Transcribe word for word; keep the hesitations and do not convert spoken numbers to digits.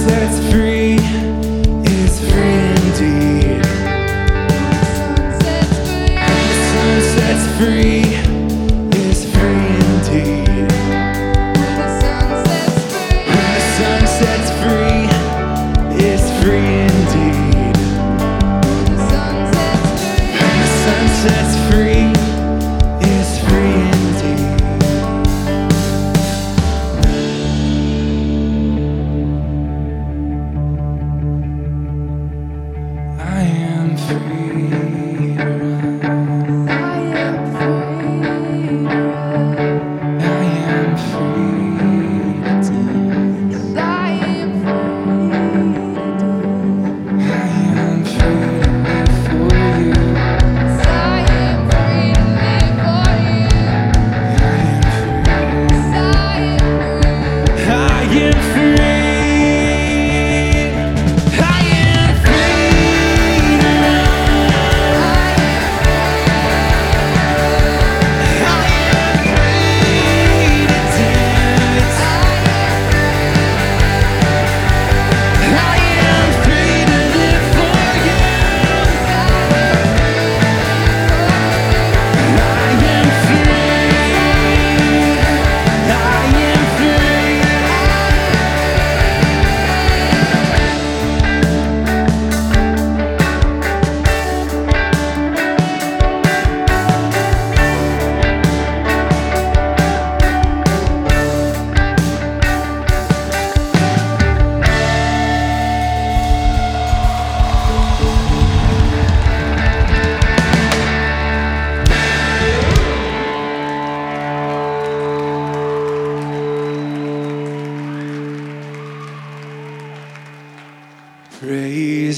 sets free is free indeed. The sun sets free is free indeed. When the sun sets free is free indeed. When the sun sets free is free indeed. I am free to run. I am free to dance. I am free to live for you. I am free to live for you. I am free. Praise